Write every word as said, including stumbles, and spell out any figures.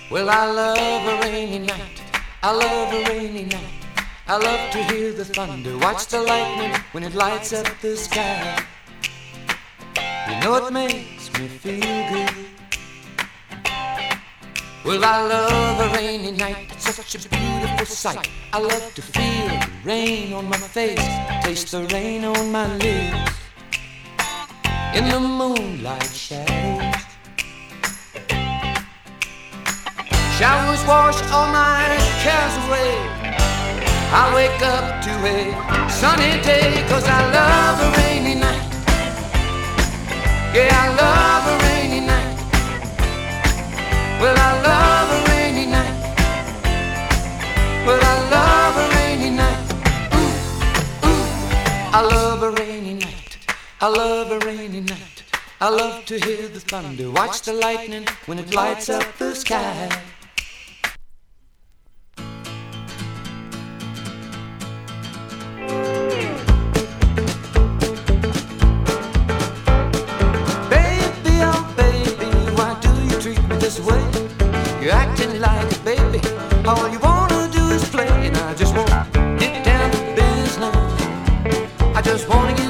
Well, I love a rainy night. I love a rainy night. I love to hear the thunder, watch the lightning when it lights up the sky. You know it makes me feel good. Well, I love a rainy night. It's such a beautiful sight. I love to feel the rain on my face, taste the rain on my lips. In the moonlight shadows, showers wash all my cares away. I wake up to a sunny day, 'cause I love a rainy night. Yeah, I love a rainy night. Well, I love a rainy night. Well, I love a rainy night. Ooh, ooh. I love a rainy night. I love a rainy night. I love to hear the thunder, watch the lightning when it lights up the sky. This way, you're acting like a baby. All you wanna do is play, and I just wanna get down to business. I just wanna get